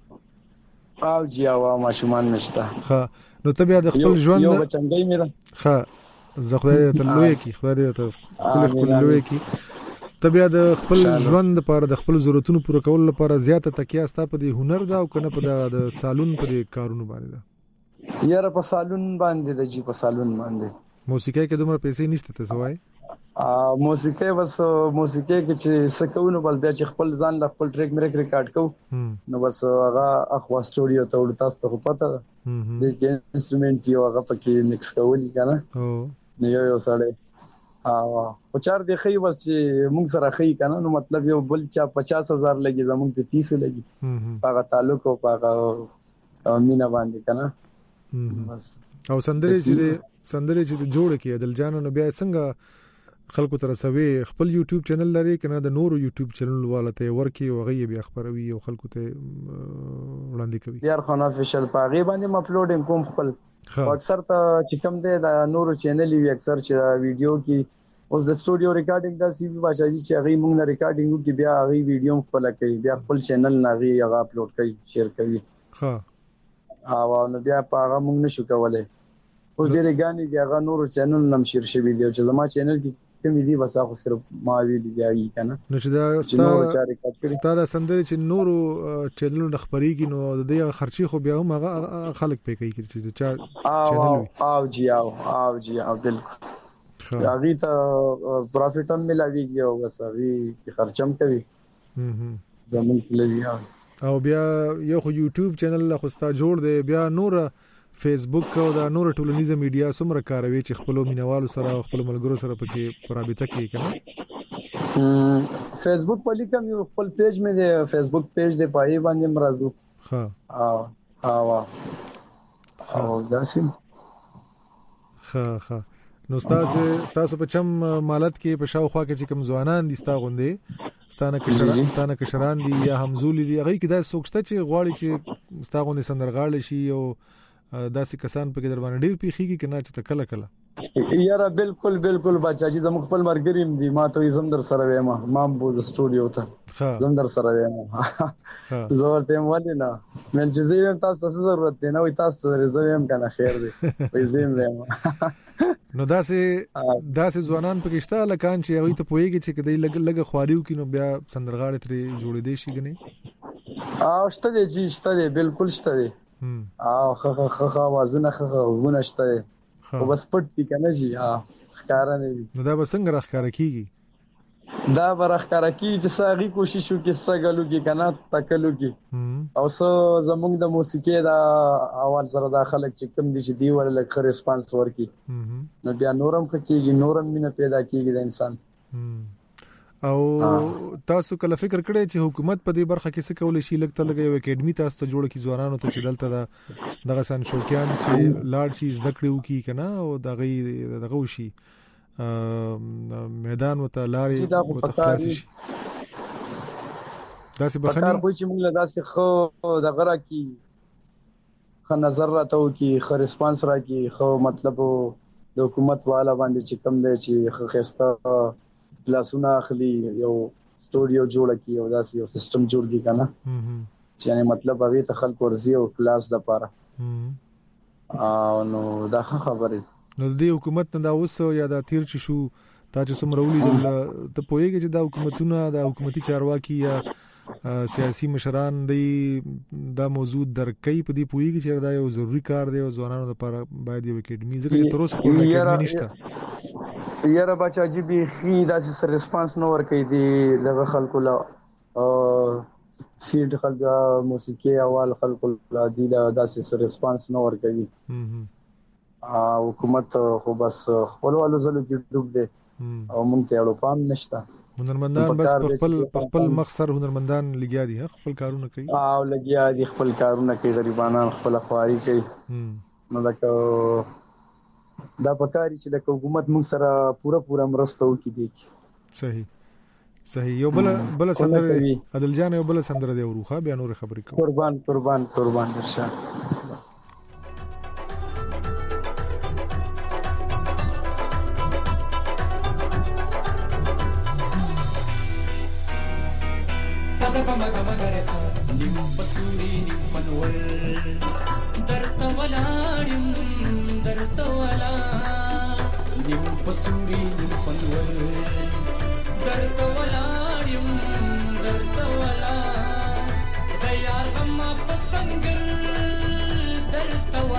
Speaker 1: دی
Speaker 2: او جی او ماشومان نشته
Speaker 1: ها نو ته بیا د خپل ژوند
Speaker 2: یو بچنګي مې
Speaker 1: ها زه خدای ته لوی کی خدای ته خپل خپل لوی کی ته بیا د خپل ژوند لپاره د خپل ضرورتونو پوره کول لپاره زیاته تکیه ستا په دې هنر دا او کنه په د سالون په دې کارونو باندې دا
Speaker 2: یاره په سالون باندې د جی په سالون باندې
Speaker 1: موسیقي کې دومره پیسې نشته ته سوای
Speaker 2: ا موسیقي بس موسیقي کې چې سکهونو بل د خپل ځان د خپل ټریک مې ریکارډ کو نو بس هغه اخوا سټوډیو ته ور تاسو ته پته ده د انسټرومنت یو هغه پکې مکس کولی کنه نو یو یو سره ا په چار دی خي بس چې موږ سره خي کنه نو مطلب یو بل چا پچاس هزار لګي زموږ په تیس لګي هغه تعلق او هغه مینا باندې کنه بس
Speaker 1: او سندري چې سندري چې جوړ کې عدل جان نو بیا څنګه خلکو تر سوي خپل یوټیوب چینل لري کنه د نورو یوټیوب چینل والته ورکی او غي بیا خبروي او خلکو ته وړاندې کوي
Speaker 2: یار خان افیشل پاغي باندې م اپلوډ کوم خپل اکثر ته چې کوم دی د نورو چینل وی اکثر چې ویډیو کې اوس د سټوډیو ریکارډینګ دا سی وی بچایي چې هغه موږ نه ریکارډینګ کې بیا هغه ویډیو خپل کوي بیا خپل چینل نه هغه هغه اپلوډ کوي شیر کوي ها او نو بیا هغه موږ نشو کولای اوس ډېر غاني دی هغه نورو چینل نم شیر شوی دی چې زما چینل کې کوم دي بس هغه صرف ما وی دی دی کنه
Speaker 1: نو چې دا ستاره سندري چې نورو چینلونو خبريږي نو د دې خرچي خو بیا هم هغه خلک پې کوي چې چا
Speaker 2: چینل او جی او او جی او بالکل هغه ته پروفیټ هم ملاويږي او بس هغه خرچم کوي زمون لوي
Speaker 1: او بیا یو خو یوټیوب چینل خو ستا جوړ دی بیا نور فیسبوک او د نور ټولنیزه میډیا سمره کاروي چې خپل مینوالو سره خپل ملګرو سره پکې پرابطه کوي
Speaker 2: کنه فیسبوک په لیکم یو خپل پیج مې دی فیسبوک پیج دی پای باندې مرزو ها ها ها او داسیم
Speaker 1: ها ها نو تاسو تاسو په چم مالت کې په شاوخوا کې چې کوم ځوانان دي ستا غوندې ستانه کشران ستانه کشران دي یا همزولي دي هغه کې دا سوچته چې غواړي چې ستا غوندې سندرغاړي شي او داسې کسان په کې در باندې ډیر پیخيږي کنه چې تکله کله
Speaker 2: یاره بالکل بالکل بچا چې زموږ خپل مرګریم دي ما ته زم در سره وایم ما بوز سټوډیو ته زم در سره وایم زه ته مولې نه من چې زه تاسو څه ضرورت دی نو تاسو زه وایم کنه خیر دی وې زم وایم
Speaker 1: نو داسې داسې ځوانان پکې شته لکان چې هغه ته پويږي چې کدی لګ لګ خواریو کینو بیا سندرغاړي ترې جوړې دي شي غني
Speaker 2: او شته دي چې شته دي بالکل شته دي او خخ خخ وازونه خخ ونشته او بس پټ دي کنه جی ها ښکارا نه دي
Speaker 1: نو دا به څنګه راخکاره کیږي
Speaker 2: دا به راخکاره کیږي چې ساغي کوشش وکړي سټرګل وکړي کنه تکلو کې او سو زمونږ د موسیقي دا اول سره د خلک چې کوم دي چې دی ول لکه ریسپانس ورکي نو بیا نورم کیږي نورم مینه پیدا کیږي د انسان
Speaker 1: او تاسو کله فکر کړی چې حکومت په دې برخه کې څه کول شي لکه لګي یو اکیډمي تاسو ته جوړ کی ځوانانو ته چې دلته دغه سن شوقیان چې لاړ شي زده کړو کی کنه او دغه دغه وشي میدان وته لارې وته خلاص شي داسې بخنه
Speaker 2: کار کوي چې موږ له داسې خو د غره کی خ نظر راته کی خ ریسپانس را کی خو مطلب د حکومت والا باندې چې کم دی چې خسته کلاسونه اخلي یو سټوډیو جوړ کی او داسې یو سیستم جوړ کی کنه چې یعنی مطلب هغه ته خلک ورزي او کلاس د پاره او نو دا خبره
Speaker 1: نو د حکومت نه دا اوس یا دا تیر چ شو تا چې څومره ولې ته پوهیږي چې دا حکومتونه د حکومتي چارواکي یا سیاسي مشران دی دا موضوع درکې په دې پوهیږي چې دا یو ضروری کار دی او ځوانانو لپاره باید یو اکیډمي ځکه چې تر اوسه پورې اکیډمي نشته
Speaker 2: یاره بچا جی بي خي داسې ریسپانس نو ور کوي دی دغه خلکو لا فیلډ خلک موسیقي اول خلکو لا دی داسې ریسپانس نو ور کوي او حکومت خو بس خپل والو زلو کې ډوب دی او مونږ ته اړو پام نشته
Speaker 1: هنرمندان بس خپل خپل مخسر هنرمندان لګیا دي خپل کارونه کوي
Speaker 2: او لګیا دي خپل کارونه کوي غریبانان خپل خواري کوي نو لکه دا پکاري چې د حکومت موږ سره پورا پورا مرسته وکړي دي
Speaker 1: صحیح صحیح یو بل بل سندره عدل جان یو بل سندره دی وروخه بیا نور خبرې کوم
Speaker 2: قربان قربان قربان درشه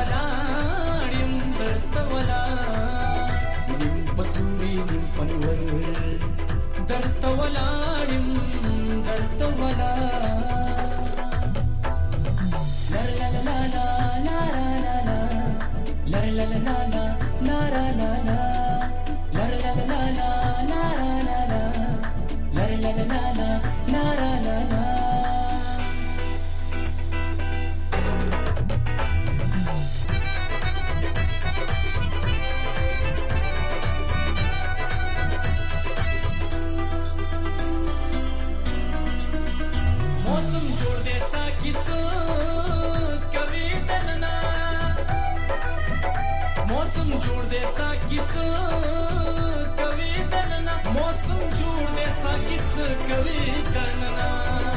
Speaker 3: Pasuri nim panwar ولاړم درته ولا لر لا لا لا لا لا لا لر لا لا لا لا لا لا لا لر لا لا لا لا لا لا لا لر لا لا لا لا لا لا لا जोड़ दे सा किस कवि दनना मौसम जोड़ दे सा किस कवि दनना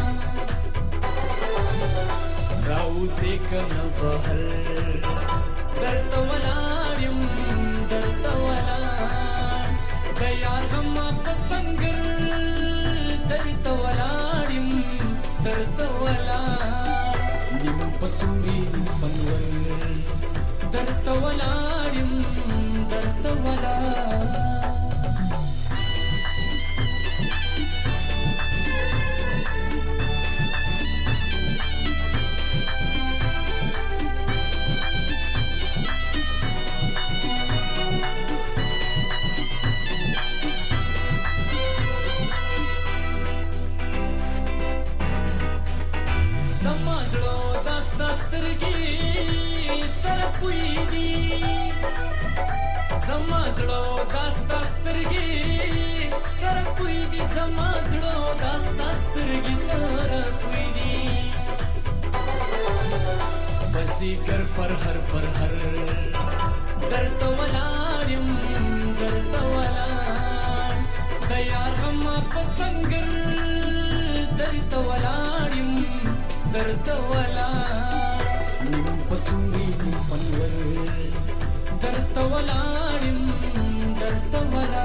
Speaker 3: राउ से कन बहर दर्द वलारिम दर्द वला तैयार हम पसंगर दर्द वलारिम दर्द वला निम पसूरी निम पनवर दर्द वलारिम दर्द वला समझलो दस दस्तर की सरपुईदी समझलो दस दस्तर की सरपुईदी समझलो दस दस्तर की सरपुईदी बसी कर पर हर पर हर दर्द वलारिम दर्द वला तैयार हम पसंगर दर्द वलारिम दर्द वला निम पसूरी निम पनवर दर्द वलारिम दर्द वला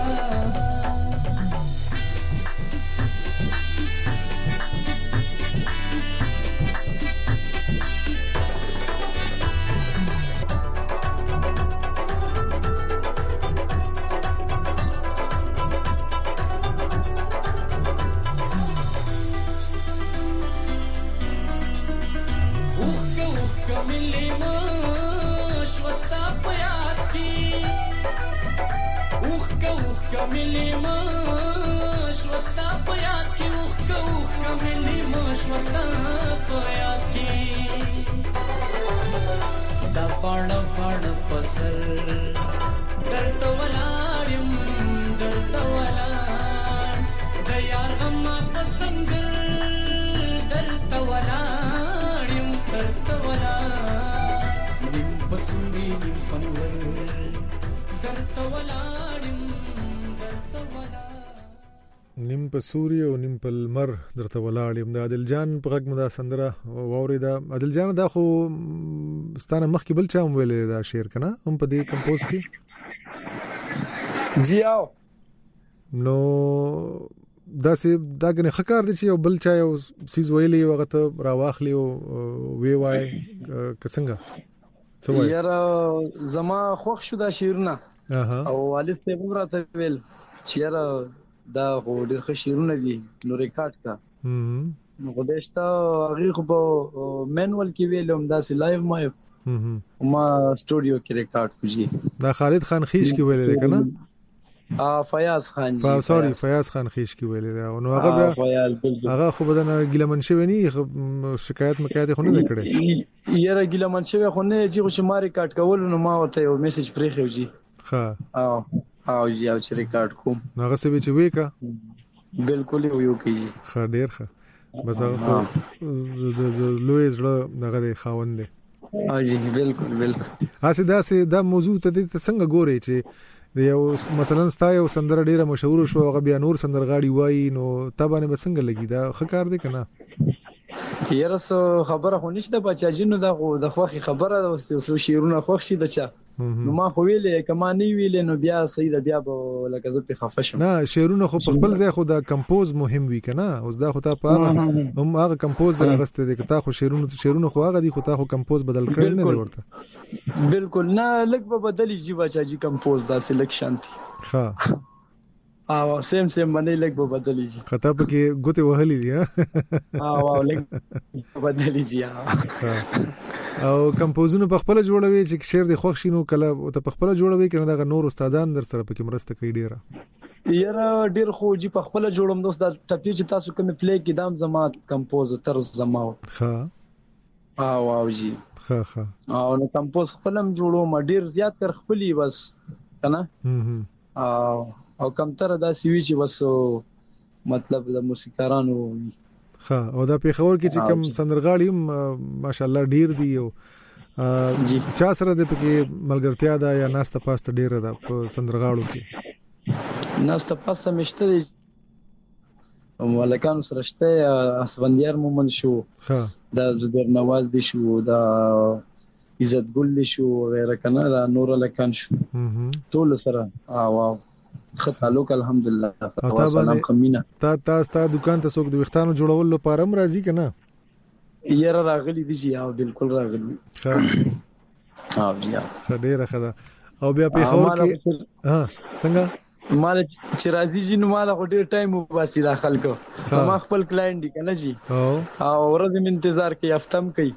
Speaker 3: کملی مش وستا پیات کی اوخ کا اوخ کملی مش وستا پیات کی دا پړ پړ پسر درت ولارم درت ولا د یار غم پسنګر درت ولارم درت ولا نیم پسوري نیم پنور درت ولارم
Speaker 1: نیم په سوري او نیم په لمر درته ولاړم د عادل جان په غږ مدا سندره واورېدا. عادل جان دا خو ستانه مخکې بل چا ویلې دا شعر کنه هم په دې کمپوز کې
Speaker 2: جی آو
Speaker 1: نو دا سه دا کنه خکار دي چې بل چا یو سیز ویلې وخت راواخلی او وی وای کڅنګه
Speaker 2: څه وای یار زما خوښ شو دا شعرونه او والد ته وراته ویل چې یار دا خو ډېر ښه شعرونه دي نو ریکارډ کا نو غوښتا هغه خو په مینوال کې ویلم دا سي لایو ما ما سټوډیو کې ریکارډ کوجی
Speaker 1: دا خالد خان خیش کې ویل کنه
Speaker 2: ا فیاض خان جی
Speaker 1: سوري فیاض خان خیش کې ویل دا نو هغه هغه خو بدن ګلمن شوی نه شکایت مکایت خو نه کړي
Speaker 2: یاره ګلمن شوی خو نه چې خو ما ریکارډ کول نو ما ورته یو میسج پرې خوږي
Speaker 1: ها
Speaker 2: او او جی او چې ریکارډ کوم
Speaker 1: هغه څه چې وې کا
Speaker 2: بالکل یو کیږي
Speaker 1: ښه ډیر ښه بس هغه د لوی زړه دغه دی خاوند دی
Speaker 2: او جی بالکل بالکل
Speaker 1: اسه دا سه دا موضوع ته څنګه ګوري چې یو مثلا ستا یو سندره ډیره مشهور شو هغه بیا نور سندرغاړي وای نو تابانه بسنګ لګی دا خکار دی کنه
Speaker 2: یاره سو خبره خو نشته بچا جنو دا خو د خوخي خبره اوسه شیرونه خوښ شي دچا نو ما خو ویلې کما نه ویلې نو بیا صحیح ده بیا به لکه زه په خفه شم
Speaker 1: نه شیرونه خو په خپل ځای خو دا کمپوز مهم وی کنه اوس دا خو تا په هم هغه کمپوز درغسته دي که تا خو شیرونه شیرونه خو هغه دي خو تا خو کمپوز بدل کړل نه دی ورته
Speaker 2: بالکل نه لګ به بدلی جی بچا جی کمپوز دا سلیکشن
Speaker 1: ها
Speaker 2: او سیم سیم باندې لګ به بدلی شي
Speaker 1: خطا پکې ګوتې وهلې دي
Speaker 2: ها او لګ بدلی شي
Speaker 1: او کمپوزونه په خپل جوړوي چې شعر د خوښ شینو کله ته په خپل جوړوي کنه دا نور استادان در سره پکې مرسته کوي ډیره
Speaker 2: یاره ډیر خو جی په خپل جوړم دوست دا ټپی چې تاسو کوم پلی کې دام زما کمپوزر زما
Speaker 1: ها
Speaker 2: او او جی
Speaker 1: ها ها
Speaker 2: او نو کمپوز خپلم جوړو ما ډیر زیات تر خپلې بس کنه او او کم تر دا سی وی چې بس مطلب د موسیقارانو
Speaker 1: ها او دا په خبر کې چې کم سندرغاړي ماشاءالله ډیر دی او چا سره د پکې ملګرتیا دا یا ناسته پاسته ډیر ده په سندرغاړو کې
Speaker 2: ناسته پاسته مشته دي ملکانو سره شته اسفندیار مومن شو
Speaker 1: ها
Speaker 2: دا زبیر نواز دي شو دا عزت ګل دي شو غیره کنه دا نور لکان شو ټول سره او واو خطالوک الحمدلله تاسو خمینه
Speaker 1: تا تاسو ته دکان ته څوک د وختانو جوړول لپاره هم راځي کنه
Speaker 2: یاره راغلی دي جی او بالکل راغلی ها او بیا
Speaker 1: ډیره خدا او بیا په خور کې ها څنګه
Speaker 2: مال چې راځي جی نو مال خو ډیر ټایم وباسي دا خلکو ما خپل کلاینټ دي کنه جی
Speaker 1: او
Speaker 2: او ورځ انتظار کوي هفتم کوي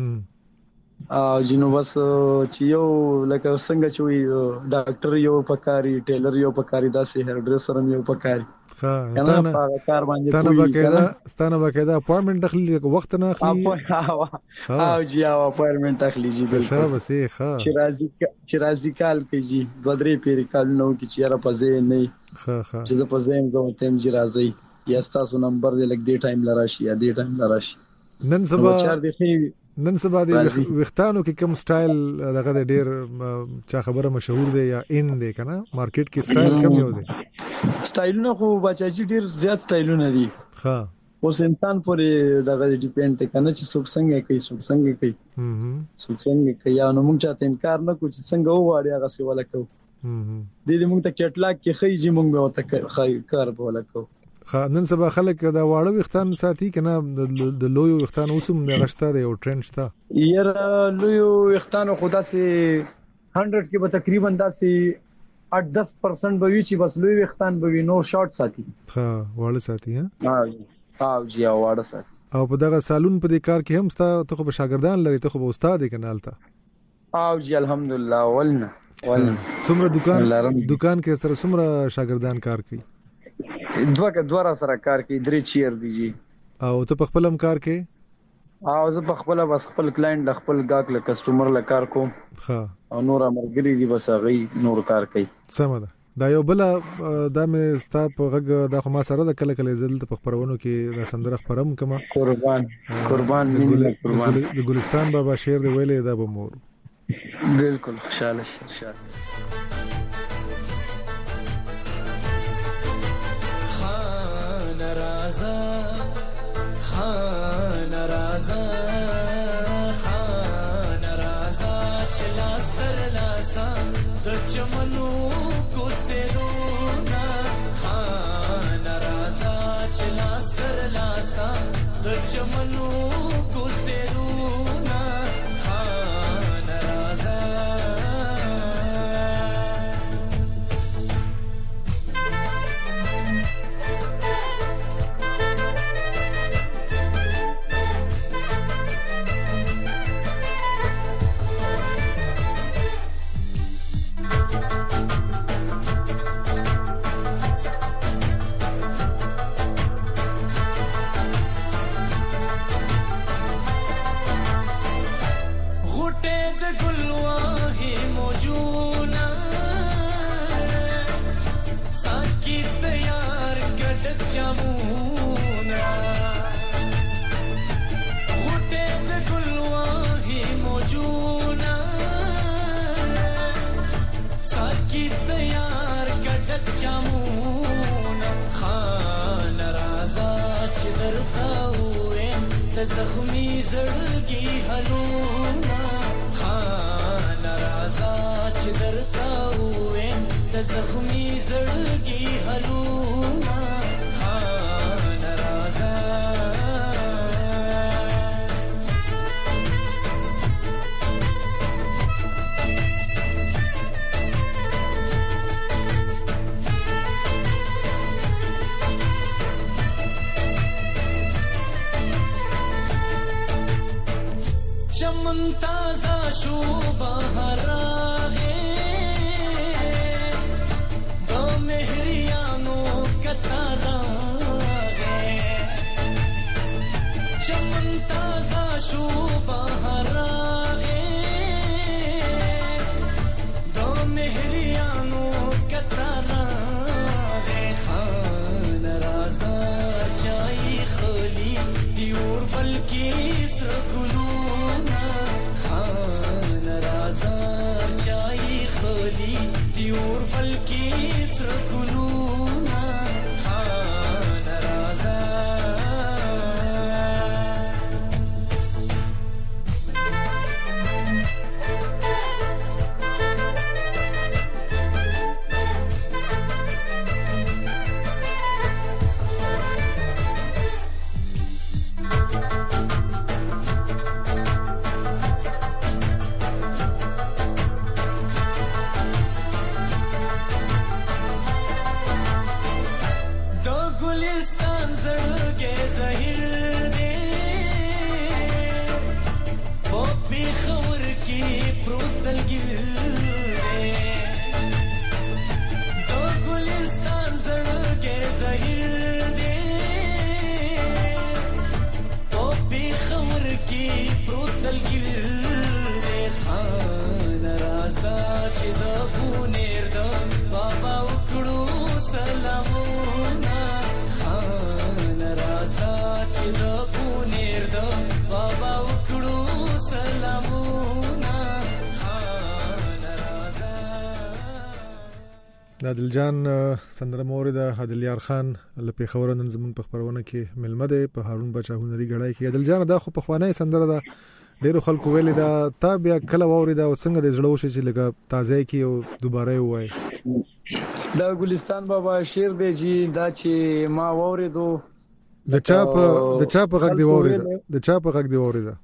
Speaker 2: او جنو بس چې یو لکه څنګه چې وي ډاکټر یو پکاري ټیلر یو پکاري دا سي هیر ډریسر یو پکاري
Speaker 1: ها
Speaker 2: کنه په کار باندې
Speaker 1: ستانه باقاعده ستانه باقاعده اپوینټمنټ اخلي وخت نه اخلي
Speaker 2: او جی او اپوینټمنټ اخلي جی
Speaker 1: بالکل ښه بس ښه
Speaker 2: چې راځي چې راځي کال کې جی دوه درې پیری کال نو کې چې را پځې نه
Speaker 1: ښه ښه
Speaker 2: چې زه پځم زه تم جی راځي یا تاسو نمبر دې لګ دې ټایم لراشي یا دې ټایم لراشي
Speaker 1: نن سبا
Speaker 2: چار دې
Speaker 1: نن سبا د وختانو کې کوم سټایل دغه ډیر چا خبره مشهور دی یا ان دی کنه مارکیټ کې سټایل کم یو دی
Speaker 2: سټایلونه خو بچاجي ډیر زیات سټایلونه دي
Speaker 1: ها
Speaker 2: اوس انسان پورې دغه ډیپند کنه چې څوک څنګه کوي څوک څنګه کوي هم څوک څنګه کوي نو موږ چاته انکار نه کوو چې څنګه وواړي هغه څه ولا کوو هم د دې موږ ته کټلاګ کې خېږي موږ به وته خای کار ولا کوو
Speaker 1: نن سبا خلک دا واړه وختان ساتي کنه د لوی وختان اوسم د غشته دی او ټرند شته
Speaker 2: یره لوی وختان خدا سي هندرد کې به تقریبا داسي आठ दस परसेंट به وی چې بس لوی وختان به وی نو شارټ ساتي
Speaker 1: ها واړه ساتي ها
Speaker 2: او جی واړه ساتي
Speaker 1: او په دغه سالون په دې کار کې هم ستا ته خو شاګردان لري ته خو استاد کنه الته
Speaker 2: او جی الحمدلله ولنا ولنا
Speaker 1: څومره دکان دکان کې سره څومره شاګردان کار کوي
Speaker 2: دوه دوه سره کار کوي درې چیر دي جی
Speaker 1: او ته په خپل هم کار کوي
Speaker 2: او زه په خپل بس خپل کلاینټ د خپل گاګ له کسٹمر له کار کوم
Speaker 1: ها
Speaker 2: او نور امرګری دي بس هغه نور کار کوي
Speaker 1: سم ده دا یو بل د مې ستا په غږ د خو ما سره د کله کله زل ته په خبرونو کې د سندره خبرم کما
Speaker 2: قربان قربان مين قربان
Speaker 1: د ګلستان بابا شعر دی ویلې دا به مور
Speaker 2: بالکل خوشاله شي خان رازا خان رازا خان رازا چلاستر لاسا د چمنو کو سرونا خان رازا چلاستر لاسا د چمنو کو سرونا خان رازا زخمی زړګي هلونا خان رازا چې درته وې د زخمی زړګي هلونا خان رازا
Speaker 3: شو بهر شو بهراغه دو مهریانو کتراغه خان رازا چای خلی دیور بلکی سرکلونا خان رازا چای خلی دیور بلکی سرکلونا خان رازا
Speaker 1: عادل جان سندره مورد عادل یار خان لپاره خبرونه زمون په خبرونه کې ملمه ده په هارون بچا هنري غړای کې عادل جان دا خو په خوانه سندره ده ډیرو خلکو ویل دا تا بیا کله ووري دا څنګه د زړه وشي چې لګه تازه کې او دوباره وای
Speaker 2: دا ګلستان بابا شعر دی جی دا چې ما ووري دو
Speaker 1: د چا په د چا په غږ دی ووري د چا په غږ دی ووري دا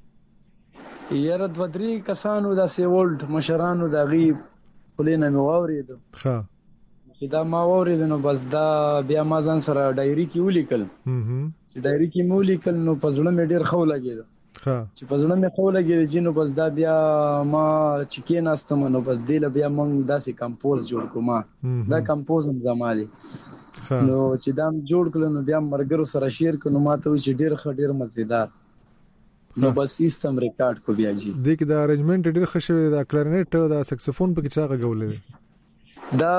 Speaker 2: یاره د ودري کسانو دا سی ولډ مشرانو دا غیب ولینه مې ووري دو
Speaker 1: ها
Speaker 2: دا ما وورید نو بس دا بیا ما ځان سره ډایری کې ولیکل چې ډایری کې مو لیکل نو پزړه مې ډیر خو لګید
Speaker 1: ها
Speaker 2: چې پزړه مې خو لګید چې نو بس دا بیا ما چې کې ناستم نو بس دل بیا مونږ داسې کمپوز جوړ کوم دا کمپوز هم زمالي نو چې دا جوړ کړل نو بیا مرګرو سره شیر کړو ما ته چې ډیر ښه ډیر مزیدار نو بس سیستم ریکارډ کو بیا جی
Speaker 1: د کې دا ارنجمنت ډیر ښه شوی دا کلارینټ دا سکسفون په کې چا غولې
Speaker 2: دا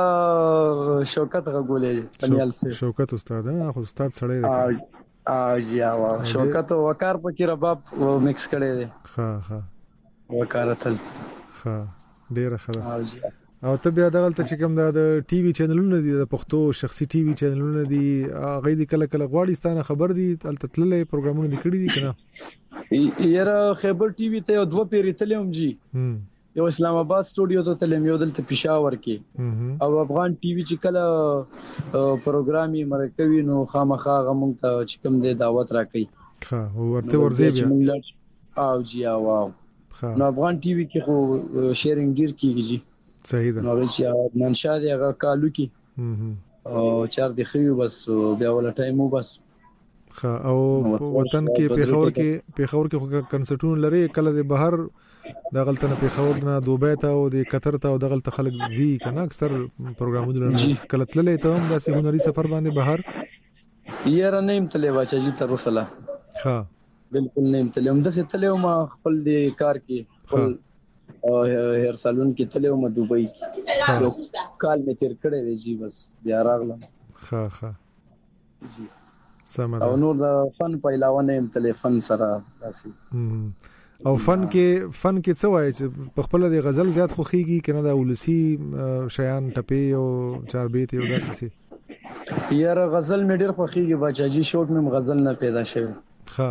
Speaker 2: شوکت غولې پنیال سے
Speaker 1: شوکت استاد ها خو استاد سړی دی
Speaker 2: ا جی وا شوکت وقار په کې رباب مکس کړي دي
Speaker 1: ها ها
Speaker 2: وقارتل
Speaker 1: ها ډیر ښه
Speaker 2: ا جی
Speaker 1: او ته بیا دغلته چې کوم د ټي وي چینلونه دي د پښتو شخصي ټي وي چینلونه دي هغه دي کله کله غواړي ستانه خبر دي تلته تللې پروګرامونه دي کړی دي کنه
Speaker 2: یاره خیبر ټي وي ته دوه پیری تلم جی یو اسلام آباد سټوډیو ته تلم یو دلته پېښور کې او افغان ټي وي چې کله پروګرامي مرکوي نو خامخا غمون ته چې کوم دی دعوت راکې
Speaker 1: ها ورته ورځي
Speaker 2: بیا او جی واو نو افغان ټي وي کې خو شیرینګ ډیر کیږي جی
Speaker 1: صحیح ده
Speaker 2: نو چې نن شاده هغه کالو کې او چار دی خو بس بیا ول ټایمو بس
Speaker 1: ها او وطن کې پیښور کې پیښور کې کنسرټون لري کله د بهر د غلطنه پیښور نه دوبه ته او د قطر ته او د غلط خلک زی کنه اکثر پروګرامونه کله تللې ته هم داسې هنري سفر باندې بهر
Speaker 2: یاره نه امتلې واچا جی تر وسله
Speaker 1: ها
Speaker 2: بالکل نه امتلې هم داسې تلې ما خپل د کار کې خپل هیر سالون کې تلې ما دوبۍ یو کال می تیر کړی دی جی بس بیا راغلم
Speaker 1: ها ها
Speaker 2: جی
Speaker 1: سمه
Speaker 2: او نور د فن په علاوه نه امتلې فن سره داسې
Speaker 1: او فن کې فن کې څه وایي چې په خپل د غزل زیات خوخيږي کنه د ولسی شیان ټپي او چار بیت او داسې
Speaker 2: یاره غزل مې ډیر خوخيږي بچا جی شوق مې غزل نه پیدا شوی
Speaker 1: ها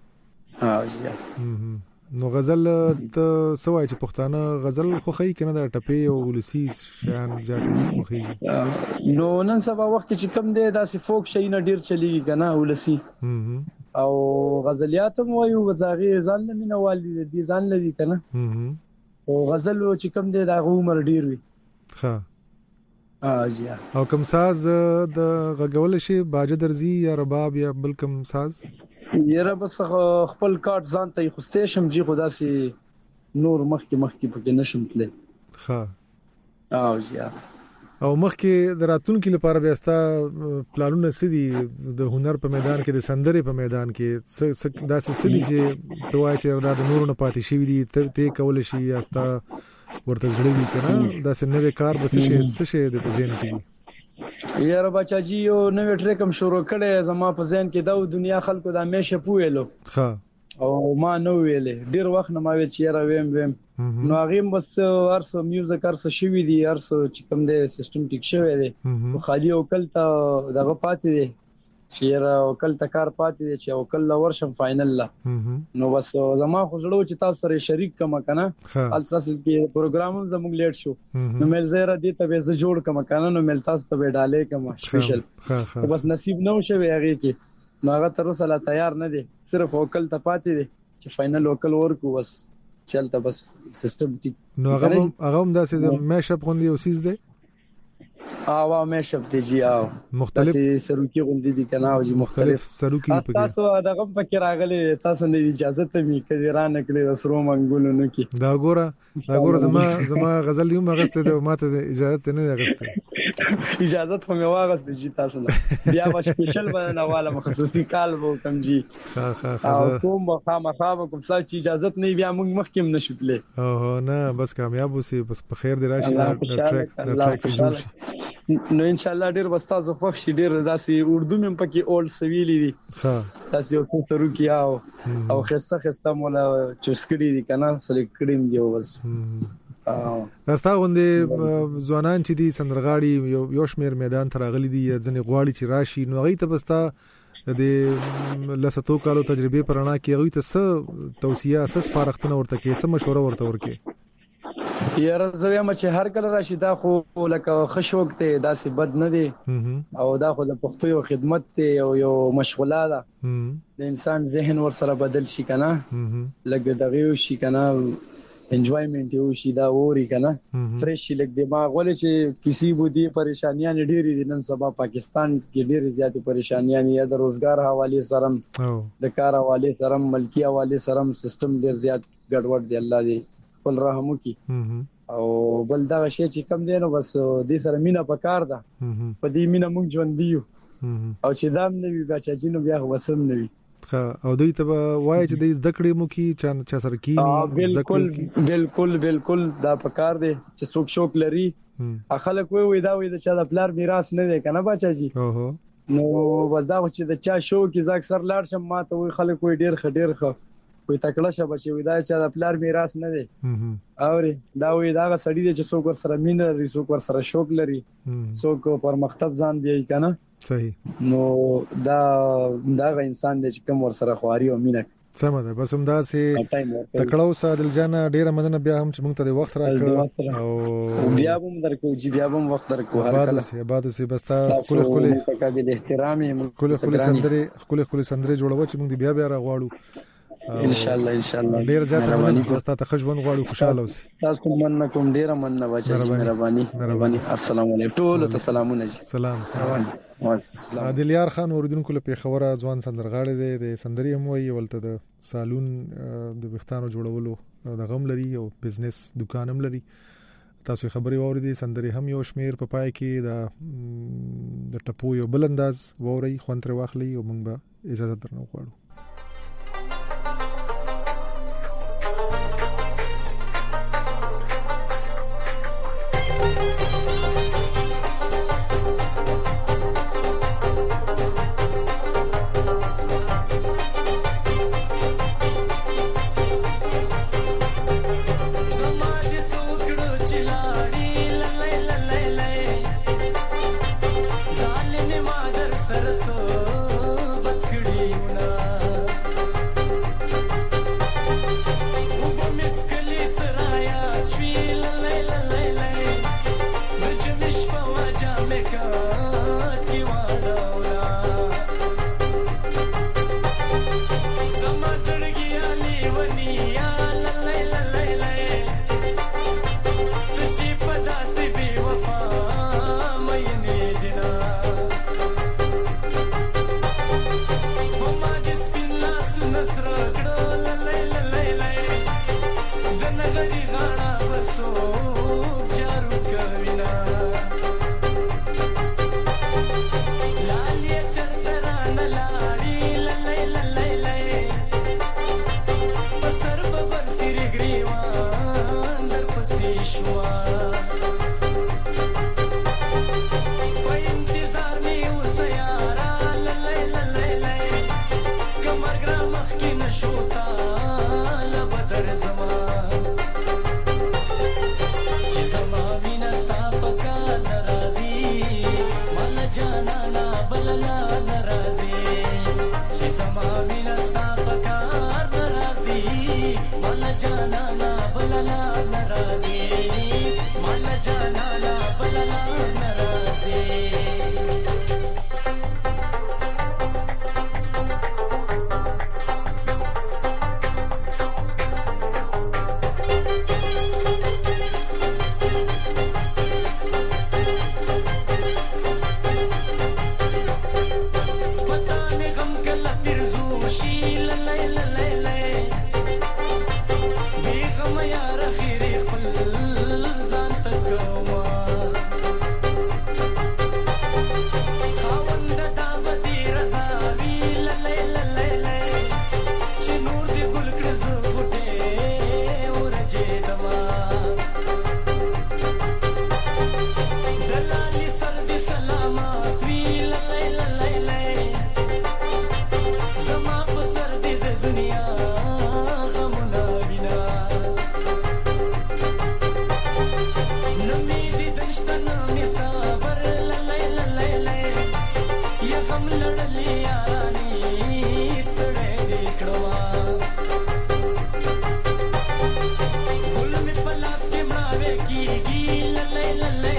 Speaker 2: ها جی
Speaker 1: نو غزل ته څه وایي چې پښتانه غزل خوخي کنه د ټپي او ولسی شیان زیات خوخيږي
Speaker 2: نو نن سبا وخت کې کم دی داسې فوک شي نه ډیر چلیږي کنه ولسی او غزلیات مو یو غزاغي ځان نه مینوال دي ځان لدی کنه او غزل چې کم دی دا عمر ډیر وي
Speaker 1: ها
Speaker 2: اه جی
Speaker 1: او کوم ساز د غغول شي باجه درزي یا رباب یا بل کوم ساز
Speaker 2: یره بس خپل کارت ځان ته خوسته شم جی خدا سي نور مخکې مخکې پکې نشم تللی.
Speaker 1: ها
Speaker 2: او جی
Speaker 1: او مخکې د راتلونکي لپاره بیا ستا پلانونه څه دي د هنر په میدان کې د سندرې په میدان کې څه داسې څه دي چې ته وایې چې دا د نورو نه پاتې شوي دي ته کولی شي یا ستا ورته زړه وي که نه داسې نوی کار به څه شی څه شی د په ذهن کې دي؟
Speaker 2: یاره بچا جي یو نوی ټریک هم شروع کړی زما په ذهن کې دا دنیا خلکو د همیشه پوهېلو
Speaker 1: ښه
Speaker 2: او ما نو ویلې ډیر وخت نه ما ویل چې یاره ویم ویم نو هغه بس ارسه میوزیک ارسه شوی دی ارسه چې کوم دی سیستم ټیک شوی دی خالي او کلته دغه پاتې دی چې یاره او کلته کار پاتې دی چې او کله ورشم فائنل لا نو بس زما خو زړه چې تاسو سره شریک کما کنه الساس کې پروګرام زموږ لیټ شو نو مل زیره دې ته به ز جوړ کما کنه نو مل تاسو ته به ډالې کما سپیشل بس نصیب نو شوی هغه کې نو هغه تر اوسه لا تیار نه دي صرف وکل ته پاتې دي چې فائنل وکل ورکو بس چلته بس سیستم ټیک
Speaker 1: نو هغه هغه هم داسې د میش اپ غوندي او سیز دی
Speaker 2: او میش اپ دی جی او
Speaker 1: مختلف
Speaker 2: سروکی غوندي دي کنه او جی مختلف
Speaker 1: سروکی په
Speaker 2: تاسو دغه پکې راغلي تاسو نه اجازه ته می کړي را نه کړی وسرو منګولو نو کې
Speaker 1: دا ګوره دا ګوره زما زما غزل یو مغسته ده ماته اجازه نه غسته
Speaker 2: اجازه خو مې واغسته جی تاسو نه بیا به سپیشل باندې والا مخصوصي کال وو کم جی
Speaker 1: ها ها ها
Speaker 2: کوم خامخا کوم څه چې اجازه نه بیا موږ مخکې نه شوتلې
Speaker 1: اوه نه بس کامیاب اوسې بس په خیر دی راشي دا ټریک دا ټریک جوړ
Speaker 2: نو ان شاء الله ډیر بستازو خوښ شي ډیر داسې اردو مې پکې اول سویلی دي
Speaker 1: ها
Speaker 2: داسې یو څه سروکی او او خسته خسته مولا چسکړي دي کنه سلیکټ کړم دی بس
Speaker 1: راستا غوندې ځوانان چې دي سندرغاړي یو شمیر میدان ته راغلي دي ځنې غواړي چې راشي نو هغوی ته بستا د لساتو کالو تجربې پر رڼا کې هغوی ته څه توصیه څه سپارښتنه ورته کوې څه مشوره ورته ورکوې؟
Speaker 2: یاره زه وایم چې هر کله راشي دا خو لکه ښه شوق دی داسې بد نه دی او دا خو د پښتو یو خدمت دی او یو مشغوله ده د انسان ذهن ورسره بدل شي که نه لږ دغې شي که نه انجوایمنت یو شي دا ووري کنه فرش شي لګ دماغ ولې چې کسی بودی پریشانیاں ډېری دي نن سبا پاکستان کې ډېری زیاتې پریشانیاں یا د روزګار حواله سره د کار حواله سره ملکی حواله سره سیستم ډېر زیات ګډوډ دی الله دې خپل رحم وکي او بل دا شی چې کم دی نو بس دې سره مینا پکار ده په دې مینا موږ ژوند دیو او چې دام نه وي بچا چې نو بیا وسم نه وي
Speaker 1: او دوی ته وایي چې د زده کړې مو کې چا سره کینی
Speaker 2: بالکل بالکل بالکل دا پکار دی چې څوک شوق لري خلک وي وي دا وي د چا د پلار میراث نه دی کنه بچا جی
Speaker 1: اوه
Speaker 2: نو ودا چې د چا شو کې ځکه سر لاړ شم ما ته وي خلک وي ډیر خډیر خو وي تکړه شه بچي وي دا چې د پلار میراث نه دی اوري دا وي دا سړی دی چې څوک سره مين لري څوک سره شوق لري څوک پر مکتب ځان دی کنه
Speaker 1: صحیح
Speaker 2: نو دا دا انسان د کوم ور سره خواري او مینه
Speaker 1: سم ده بس هم دا سي تکړو سادل جان ډیره مننه بیا هم چې موږ ته د وخت راکړ
Speaker 2: او بیا هم درکو چې بیا هم وخت درکو
Speaker 1: هر کله سي بعد سي بس تا کله کله
Speaker 2: قابل احترام
Speaker 1: کله کله سندري کله کله سندري جوړو چې موږ بیا بیا راغواړو
Speaker 2: ان شاء الله ان شاء الله
Speaker 1: ډیر زیات مننه تاسو ته خښبن غواړو خوشاله اوسئ
Speaker 2: تاسو مننه کوم ډیر مننه واچي مهرباني مهرباني السلام علیکم ټول ته سلامونه
Speaker 1: سلام سلام عادل یار خان اوریدونکو له پیښور ځوان سندرغاړي دی د سندري هم وی ولته د سالون د وختانو جوړولو د غم لري او بزنس دکان هم لري تاسو خبري واوریدي سندري هم یو شمیر په پای کې د د ټپو یو بل انداز ووري خونتر واخلي او موږ به اجازه درنو غواړو
Speaker 4: Cheap جارو کوینا لالی چرتران لاړی للی للی للی پسر ببر سری گریوان در پسی شوا په انتظار می وسیارا للی للی للی کمر ګرا مخ کې نشوتا لبدر زما چې زما وینستا پکا ناراضي مال جانا لا بللا ناراضي چې زما وینستا پکا ناراضي مال جانا لا بللا ناراضي مال جانا لا بللا ناراضي La